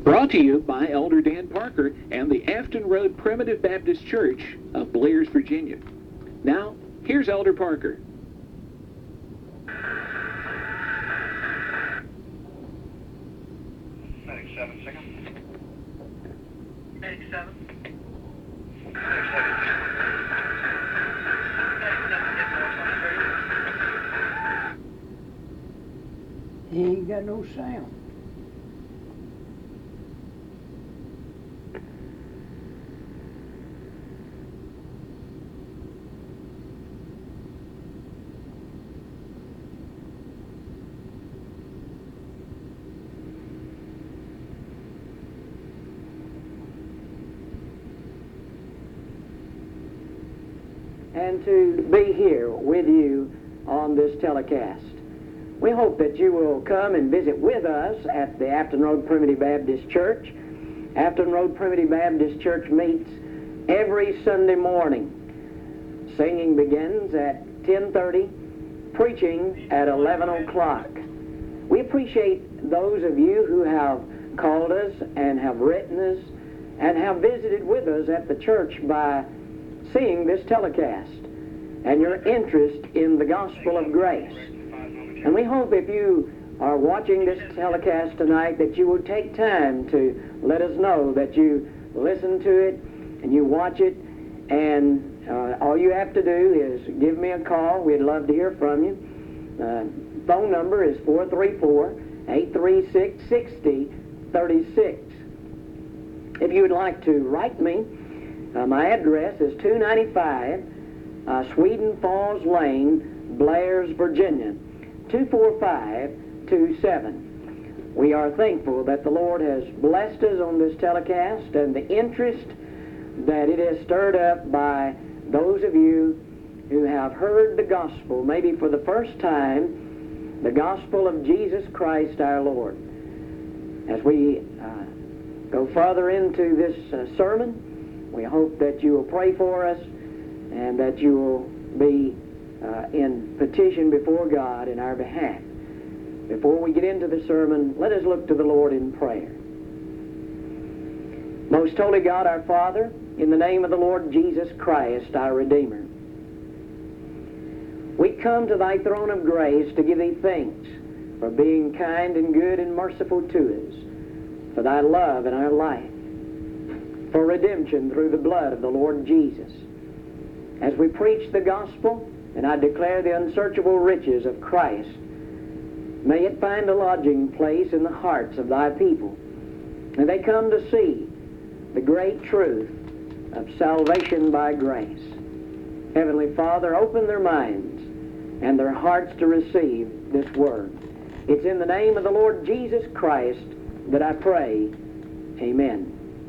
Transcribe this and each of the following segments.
Brought to you by Elder Dan Parker and the Afton Road Primitive Baptist Church of Blairs, Virginia. Now, here's Elder Parker. Medic 7 second. Medic 7. He ain't got no sound. And to be here with you on this telecast. We hope that you will come and visit with us at the Afton Road Primitive Baptist Church. Afton Road Primitive Baptist Church meets every Sunday morning. Singing begins at 10:30, preaching at 11 o'clock. We appreciate those of you who have called us and have written us and have visited with us at the church by seeing this telecast and your interest in the gospel of grace. And we hope if you are watching this telecast tonight that you will take time to let us know that you listen to it and you watch it, and all you have to do is give me a call. We'd love to hear from you. Phone number is 434-836-6036. If you would like to write me, my address is 295 Sweden Falls Lane, Blairs, Virginia, 24527. We are thankful that the Lord has blessed us on this telecast and the interest that it has stirred up by those of you who have heard the gospel, maybe for the first time, the gospel of Jesus Christ our Lord. As we go further into this sermon, we hope that you will pray for us and that you will be in petition before God in our behalf. Before we get into the sermon, let us look to the Lord in prayer. Most holy God, our Father, in the name of the Lord Jesus Christ, our Redeemer, we come to thy throne of grace to give thee thanks for being kind and good and merciful to us, for thy love in our life, for redemption through the blood of the Lord Jesus. As we preach the gospel, and I declare the unsearchable riches of Christ, may it find a lodging place in the hearts of thy people, and they come to see the great truth of salvation by grace. Heavenly Father, open their minds and their hearts to receive this word. It's in the name of the Lord Jesus Christ that I pray. Amen.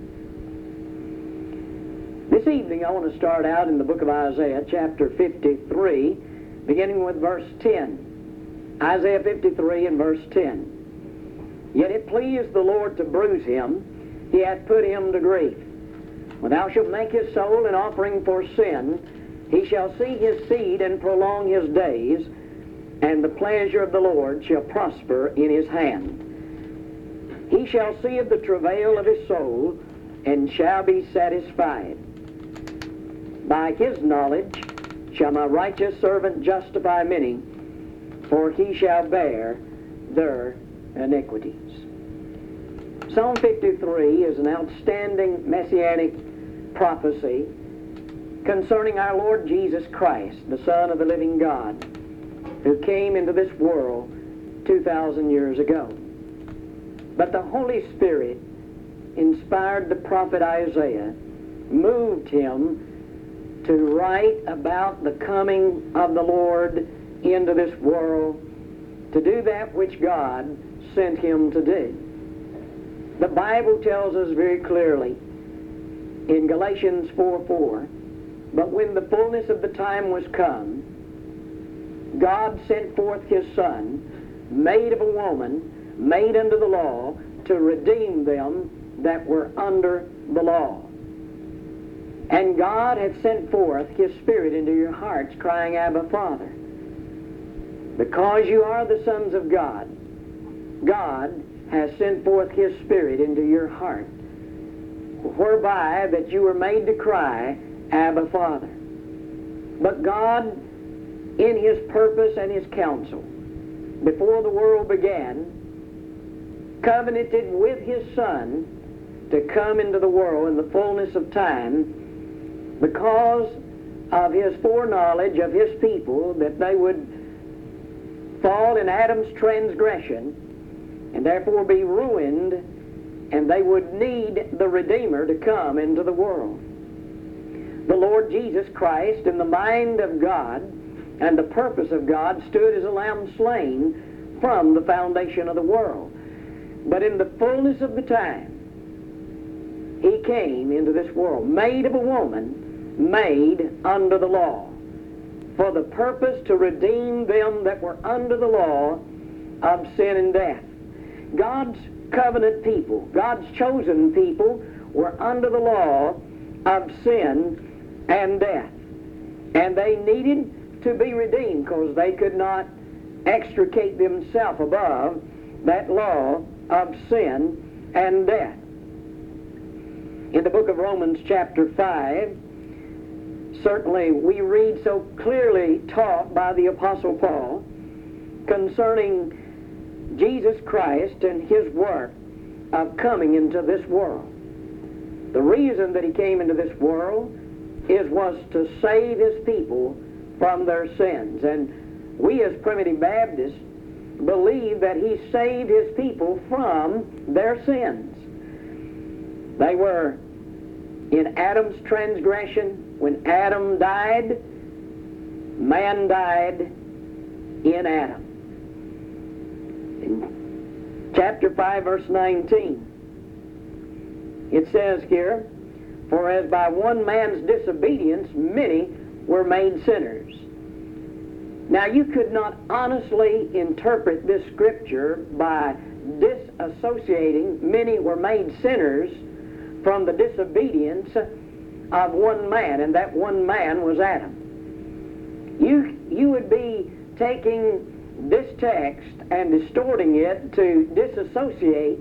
This evening I want to start out in the book of Isaiah, chapter 53, beginning with verse 10. Isaiah 53 and verse 10. Yet it pleased the Lord to bruise him, he hath put him to grief. When thou shalt make his soul an offering for sin, he shall see his seed and prolong his days, and the pleasure of the Lord shall prosper in his hand. He shall see of the travail of his soul, and shall be satisfied. By his knowledge shall my righteous servant justify many, for he shall bear their iniquities. Psalm 53 is an outstanding messianic prophecy concerning our Lord Jesus Christ, the Son of the living God, who came into this world 2,000 years ago. But the Holy Spirit inspired the prophet Isaiah, moved him to write about the coming of the Lord into this world, to do that which God sent him to do. The Bible tells us very clearly in Galatians 4:4, but when the fullness of the time was come, God sent forth his Son, made of a woman, made under the law, to redeem them that were under the law. And God hath sent forth his Spirit into your hearts, crying, Abba, Father. Because you are the sons of God, God has sent forth His Spirit into your heart, whereby that you were made to cry, Abba, Father. But God, in His purpose and His counsel, before the world began, covenanted with His Son to come into the world in the fullness of time because of His foreknowledge of His people, that they would fall in Adam's transgression and therefore be ruined, and they would need the Redeemer to come into the world. The Lord Jesus Christ, in the mind of God and the purpose of God, stood as a lamb slain from the foundation of the world. But in the fullness of the time, He came into this world, made of a woman, made under the law, for the purpose to redeem them that were under the law of sin and death. God's covenant people, God's chosen people, were under the law of sin and death. And they needed to be redeemed because they could not extricate themselves above that law of sin and death. In the book of Romans chapter 5, certainly we read so clearly taught by the Apostle Paul concerning Jesus Christ and His work of coming into this world. The reason that He came into this world was to save His people from their sins. And we as Primitive Baptists believe that He saved His people from their sins. They were in Adam's transgression. When Adam died, man died in Adam. In chapter 5, verse 19, it says here, "For as by one man's disobedience many were made sinners." Now you could not honestly interpret this scripture by disassociating many were made sinners from the disobedience of one man, and that one man was Adam. You would be taking this text and distorting it to disassociate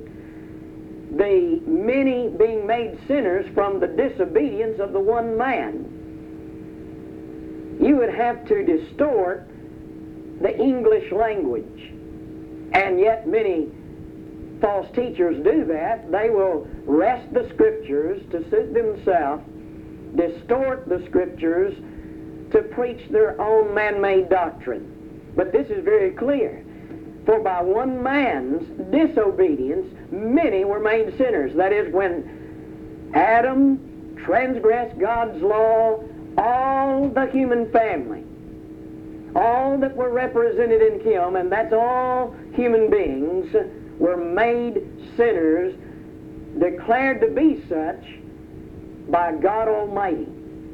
the many being made sinners from the disobedience of the one man. You would have to distort the English language, and yet many false teachers do that. They will wrest the scriptures to suit themselves, distort the scriptures to preach their own man-made doctrine. But this is very clear. For by one man's disobedience many were made sinners. That is, when Adam transgressed God's law, all the human family, all that were represented in him, and that's all human beings, were made sinners, declared to be such by God Almighty.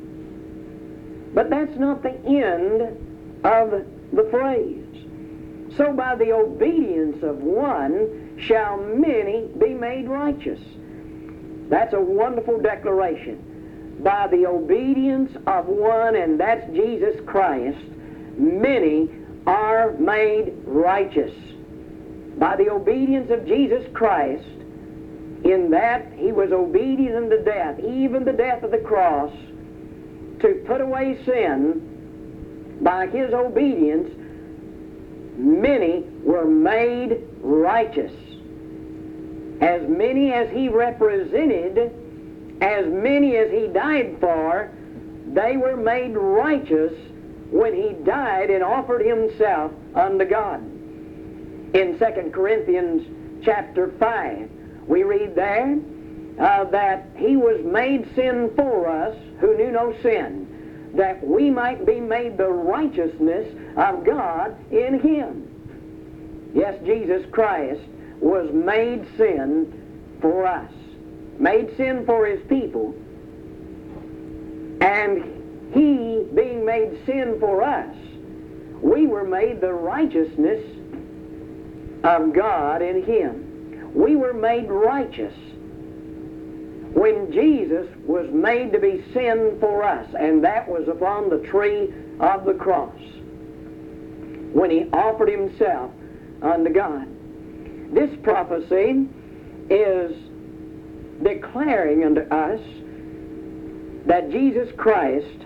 But that's not the end of the phrase. So by the obedience of one shall many be made righteous. That's a wonderful declaration. By the obedience of one, and that's Jesus Christ, many are made righteous. By the obedience of Jesus Christ, in that He was obedient unto death, even the death of the cross, to put away sin. By His obedience, many were made righteous. As many as He represented, as many as He died for, they were made righteous when He died and offered Himself unto God. In 2 Corinthians chapter 5, we read there that He was made sin for us who knew no sin, that we might be made the righteousness of God in Him. Yes, Jesus Christ was made sin for us, made sin for His people, and He being made sin for us, we were made the righteousness of God in Him. We were made righteous when Jesus was made to be sin for us, and that was upon the tree of the cross, when He offered Himself unto God. This prophecy is declaring unto us that Jesus Christ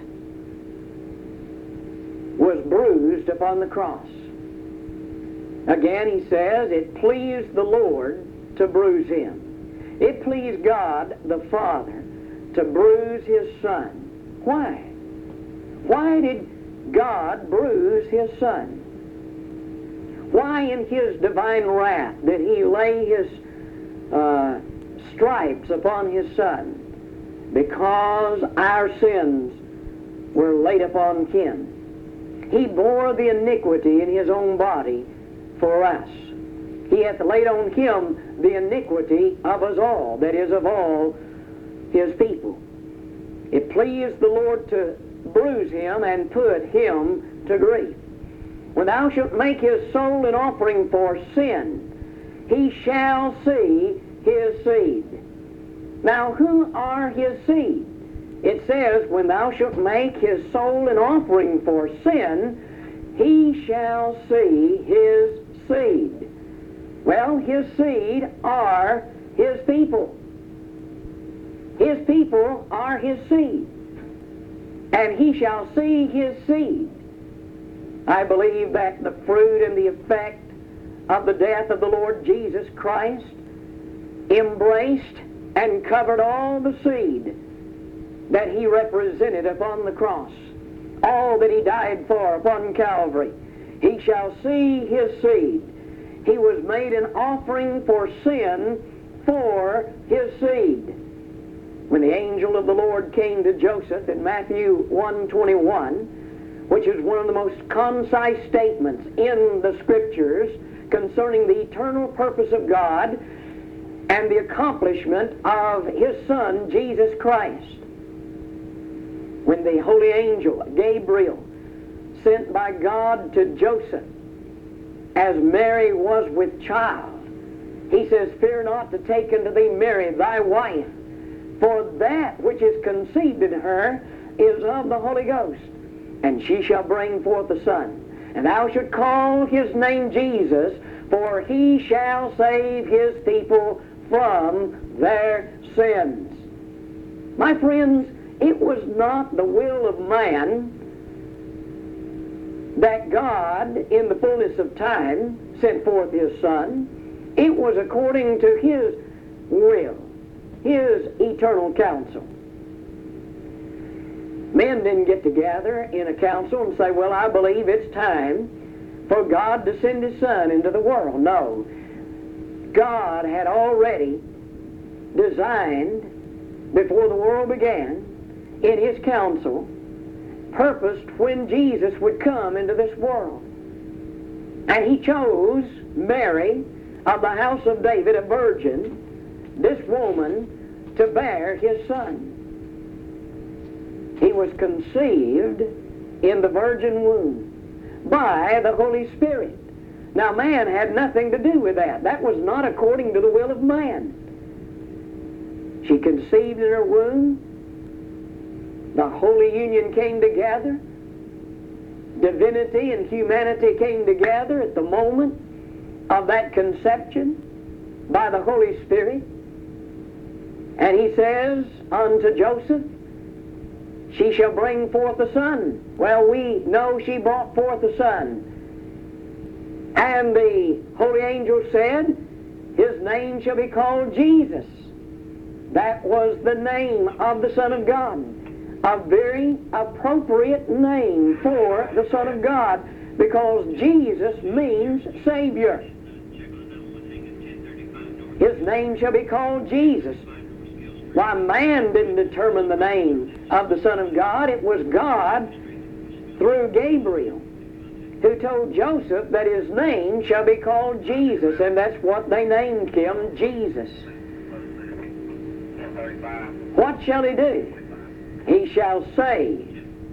was bruised upon the cross. Again, he says, it pleased the Lord to bruise him. It pleased God the Father to bruise his Son. Why? Why did God bruise his Son? Why in his divine wrath did he lay his stripes upon his Son? Because our sins were laid upon him. He bore the iniquity in his own body for us. He hath laid on him the iniquity of us all, that is, of all his people. It pleased the Lord to bruise him and put him to grief. When thou shalt make his soul an offering for sin, he shall see his seed. Now, who are his seed? It says, when thou shalt make his soul an offering for sin, he shall see his seed. Well, his seed are his people. His people are his seed. And he shall see his seed. I believe that the fruit and the effect of the death of the Lord Jesus Christ embraced and covered all the seed that he represented upon the cross, all that he died for upon Calvary. He shall see his seed. He was made an offering for sin for his seed. When the angel of the Lord came to Joseph in Matthew 1:21, which is one of the most concise statements in the Scriptures concerning the eternal purpose of God and the accomplishment of his Son, Jesus Christ. When the holy angel Gabriel, sent by God to Joseph, as Mary was with child, he says, fear not to take unto thee Mary thy wife, for that which is conceived in her is of the Holy Ghost, and she shall bring forth a son, and thou shalt call his name Jesus, for he shall save his people from their sins. My friends, it was not the will of man that God, in the fullness of time, sent forth his Son. It was according to his will, his eternal counsel. Men didn't get together in a council and say, well, I believe it's time for God to send his Son into the world. No. God had already designed, before the world began, in his counsel, purposed when Jesus would come into this world. And he chose Mary of the house of David, a virgin, this woman, to bear his Son. He was conceived in the virgin womb by the Holy Spirit. Now, man had nothing to do with that. That was not according to the will of man. She conceived in her womb. The Holy Union came together. Divinity and humanity came together at the moment of that conception by the Holy Spirit. And he says unto Joseph, she shall bring forth a son. Well, we know she brought forth a son. And the holy angel said, his name shall be called Jesus. That was the name of the Son of God. A very appropriate name for the Son of God, because Jesus means Savior. His name shall be called Jesus. Why, man didn't determine the name of the Son of God. It was God, through Gabriel, who told Joseph that his name shall be called Jesus, and that's what they named him, Jesus. What shall he do? He shall save.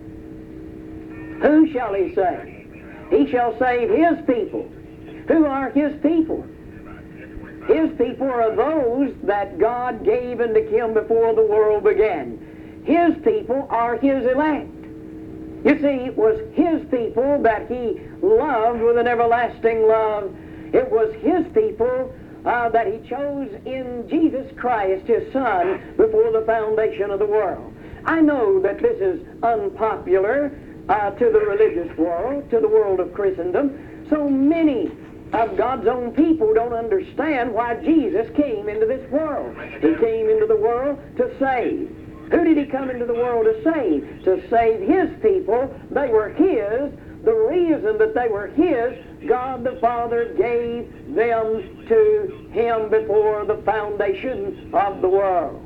Who shall he save? He shall save his people. Who are his people? His people are those that God gave unto him before the world began. His people are his elect. You see, it was his people that he loved with an everlasting love. It was his people that He chose in Jesus Christ, His Son, before the foundation of the world. I know that this is unpopular to the religious world, to the world of Christendom. So many of God's own people don't understand why Jesus came into this world. He came into the world to save. Who did He come into the world to save? To save His people. They were His. The reason that they were His, God the Father gave them to Him before the foundation of the world.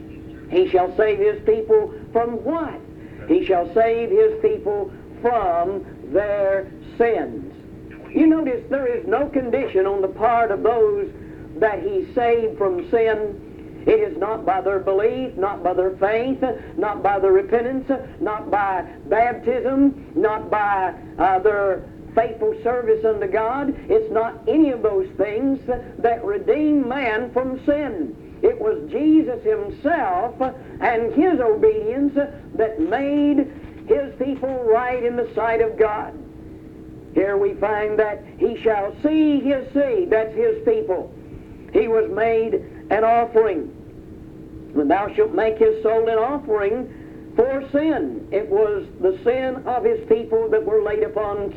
He shall save His people from what? He shall save His people from their sins. You notice there is no condition on the part of those that He saved from sin. It is not by their belief, not by their faith, not by their repentance, not by baptism, not by their faithful service unto God. It's not any of those things that redeem man from sin. It was Jesus Himself and His obedience that made His people right in the sight of God. Here we find that He shall see His seed. That's His people. He was made an offering. When thou shalt make His soul an offering for sin. It was the sin of His people that were laid upon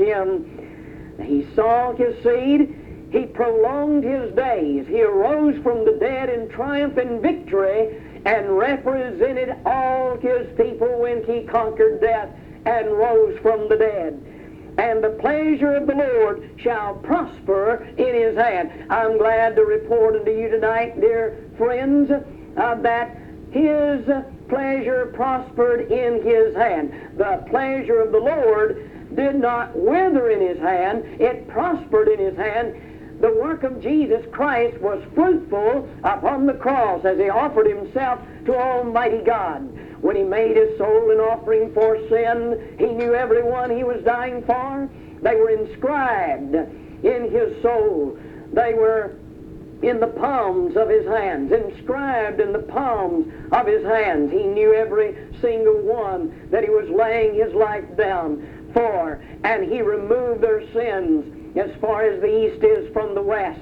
Him. He saw His seed. He prolonged His days. He arose from the dead in triumph and victory and represented all His people when He conquered death and rose from the dead. And the pleasure of the Lord shall prosper in His hand. I'm glad to report unto you tonight, dear friends, that His pleasure prospered in His hand. The pleasure of the Lord did not wither in His hand. It prospered in His hand. The work of Jesus Christ was fruitful upon the cross as He offered Himself to Almighty God. When He made His soul an offering for sin, He knew everyone He was dying for. They were inscribed in His soul. They were in the palms of His hands, inscribed in the palms of His hands. He knew every single one that He was laying His life down for, and He removed their sins as far as the east is from the west.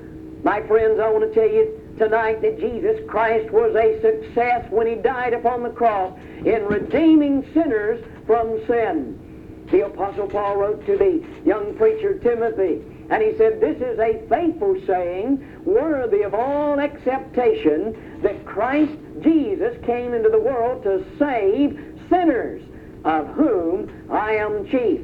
My friends, I want to tell you tonight that Jesus Christ was a success when He died upon the cross in redeeming sinners from sin. The Apostle Paul wrote to the young preacher Timothy, and he said, "This is a faithful saying, worthy of all acceptation, that Christ Jesus came into the world to save sinners, of whom I am chief."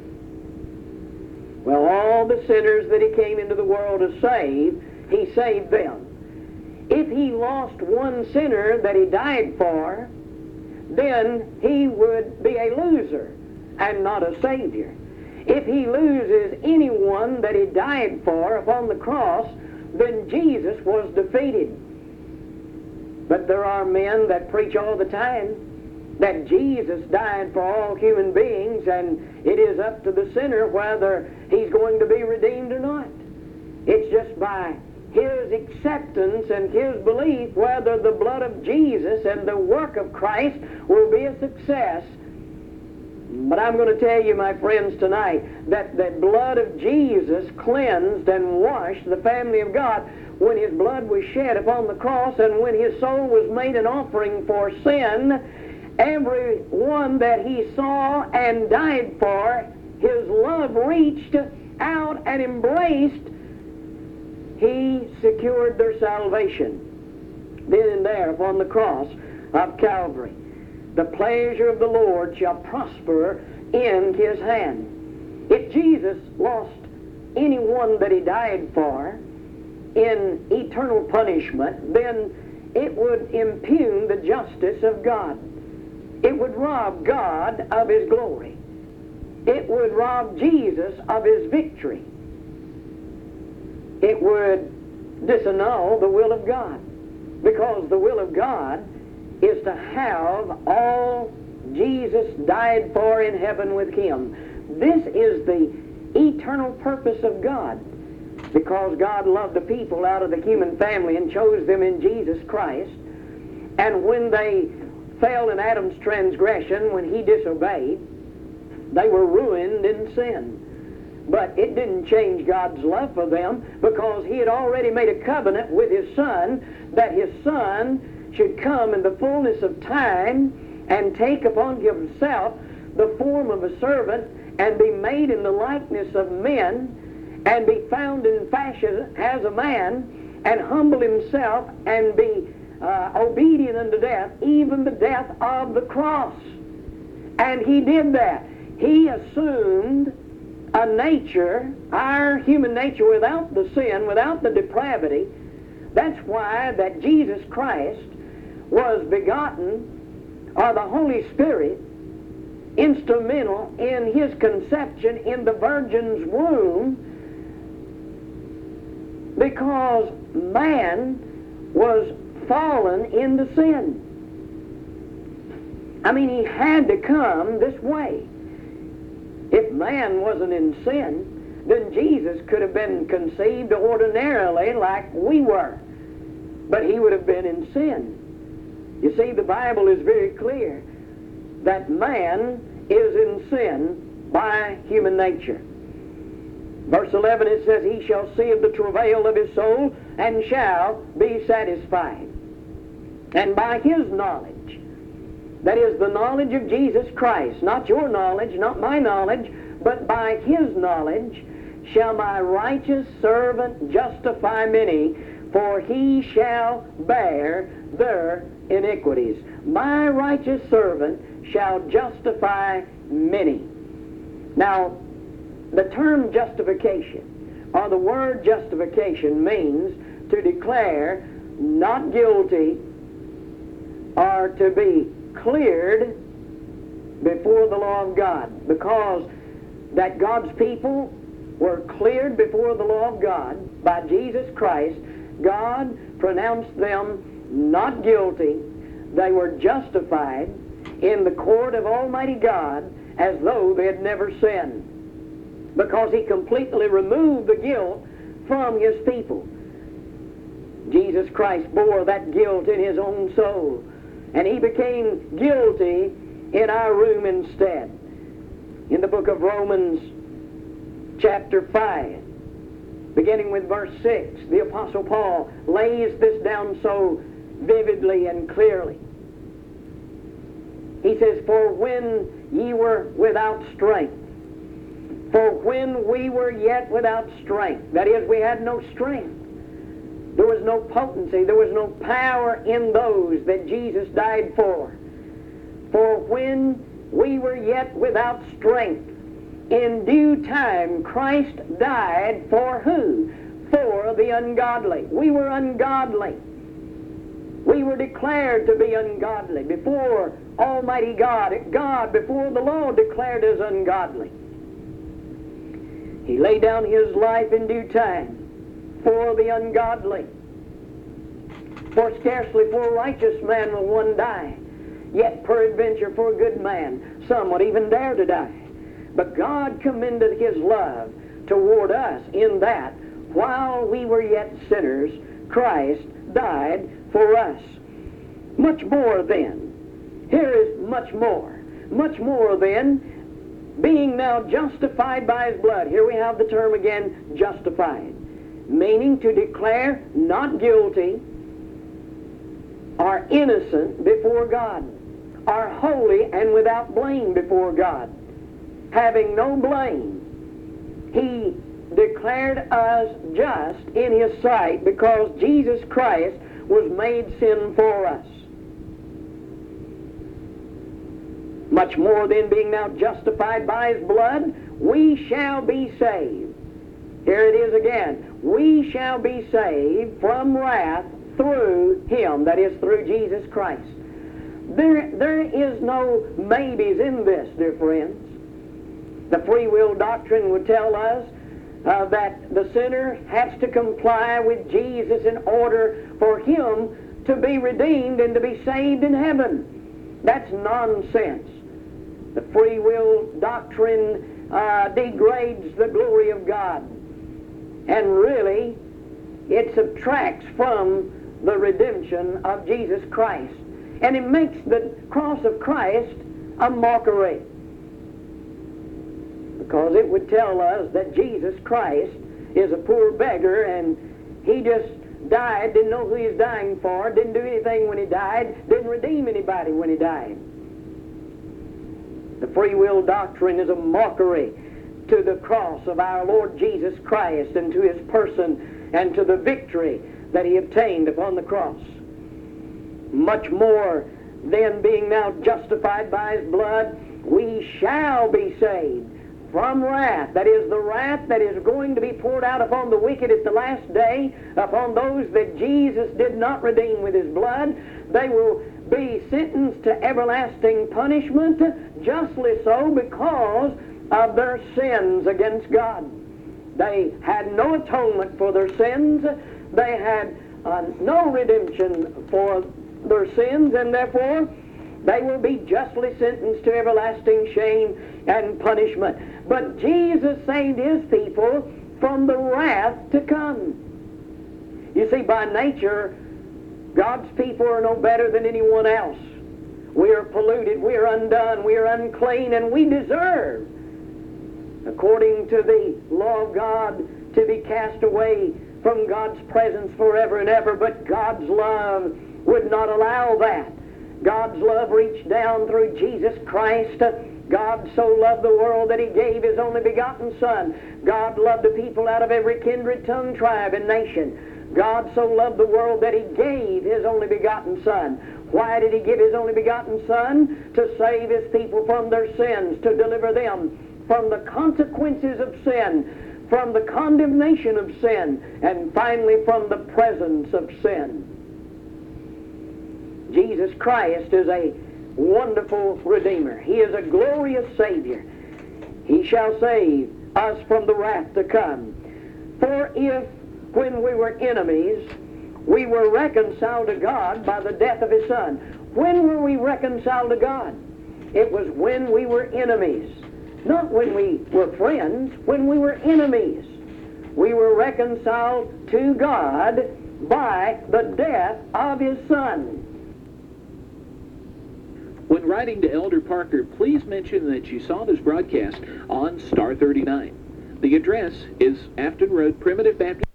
Well, all the sinners that He came into the world to save, He saved them. If He lost one sinner that He died for, then He would be a loser and not a Savior. If He loses anyone that He died for upon the cross, then Jesus was defeated. But there are men that preach all the time that Jesus died for all human beings, and it is up to the sinner whether he's going to be redeemed or not. It's just by his acceptance and his belief whether the blood of Jesus and the work of Christ will be a success. But I'm going to tell you, my friends, tonight that the blood of Jesus cleansed and washed the family of God when His blood was shed upon the cross, and when His soul was made an offering for sin. Every one that He saw and died for, His love reached out and embraced. He secured their salvation then and there upon the cross of Calvary. The pleasure of the Lord shall prosper in His hand. If Jesus lost anyone that He died for in eternal punishment, then it would impugn the justice of God. It would rob God of His glory. It would rob Jesus of His victory. It would disannul the will of God, because the will of God is to have all Jesus died for in heaven with Him. This is the eternal purpose of God, because God loved the people out of the human family and chose them in Jesus Christ. And when they fell in Adam's transgression, when he disobeyed, they were ruined in sin. But it didn't change God's love for them, because He had already made a covenant with His Son that His Son should come in the fullness of time and take upon Himself the form of a servant and be made in the likeness of men and be found in fashion as a man and humble Himself and be obedient unto death, even the death of the cross. And He did that. He assumed a nature, our human nature, without the sin, without the depravity. That's why that Jesus Christ was begotten, or the Holy Spirit, instrumental in His conception in the Virgin's womb, because man was fallen into sin. I mean, He had to come this way. If man wasn't in sin, then Jesus could have been conceived ordinarily like we were. But He would have been in sin. You see, the Bible is very clear that man is in sin by human nature. Verse 11, it says, He shall see of the travail of his soul, and shall be satisfied. And by His knowledge, that is the knowledge of Jesus Christ, not your knowledge, not my knowledge, but by His knowledge shall my righteous servant justify many, for he shall bear their iniquities. My righteous servant shall justify many. Now, the term justification, or the word justification, means to declare not guilty or to be cleared before the law of God, because that God's people were cleared before the law of God by Jesus Christ. God pronounced them not guilty. They were justified in the court of Almighty God as though they had never sinned, because He completely removed the guilt from His people. Jesus Christ bore that guilt in His own soul, and He became guilty in our room instead. In the book of Romans, chapter 5, beginning with verse 6, the Apostle Paul lays this down so vividly and clearly. He says, For when ye were without strength, for when we were yet without strength, that is, we had no strength, there was no potency, there was no power in those that Jesus died for. For when we were yet without strength, in due time Christ died for who? For the ungodly. We were ungodly. We were declared to be ungodly before Almighty God. God, before the law, declared us ungodly. He laid down His life in due time for the ungodly. For scarcely for a righteous man will one die, yet peradventure for a good man some would even dare to die. But God commended His love toward us in that, while we were yet sinners, Christ died for us. Much more then, here is much more then, being now justified by His blood. Here we have the term again, justified, meaning to declare not guilty or innocent before God, are holy and without blame before God, having no blame. He declared us just in His sight because Jesus Christ was made sin for us. Much more then, being now justified by His blood, we shall be saved. Here it is again. We shall be saved from wrath through Him, that is, through Jesus Christ. There is no maybes in this, dear friends. The free will doctrine would tell us that the sinner has to comply with Jesus in order for him to be redeemed and to be saved in heaven. That's nonsense. The free will doctrine degrades the glory of God, and really it subtracts from the redemption of Jesus Christ, and it makes the cross of Christ a mockery. because it would tell us that Jesus Christ is a poor beggar and he just died, didn't know who he was dying for, didn't do anything when he died, didn't redeem anybody when he died. The free will doctrine is a mockery to the cross of our Lord Jesus Christ and to his person and to the victory that he obtained upon the cross. Much more then, being now justified by his blood, we shall be saved from wrath. That is, the wrath that is going to be poured out upon the wicked at the last day, upon those that Jesus did not redeem with his blood. They will be sentenced to everlasting punishment, justly so, because of their sins against God. They had no atonement for their sins. They had no redemption for their sins, and therefore they will be justly sentenced to everlasting shame and punishment. But Jesus saved his people from the wrath to come. You see, by nature, God's people are no better than anyone else. We are polluted, we are undone, we are unclean, and we deserve, according to the law of God, to be cast away from God's presence forever and ever. But God's love would not allow that. God's love reached down through Jesus Christ. God so loved the world that he gave his only begotten Son. God loved the people out of every kindred, tongue, tribe, and nation. God so loved the world that he gave his only begotten Son. Why did he give his only begotten Son? To save his people from their sins, to deliver them from the consequences of sin, from the condemnation of sin, and finally from the presence of sin. Jesus Christ is a wonderful Redeemer. He is a glorious Savior. He shall save us from the wrath to come. For if, when we were enemies, we were reconciled to God by the death of his Son. When were we reconciled to God? It was when we were enemies. Not when we were friends, when we were enemies. We were reconciled to God by the death of his Son. When writing to Elder Parker, please mention that you saw this broadcast on Star 39. The address is Afton Road, Primitive Baptist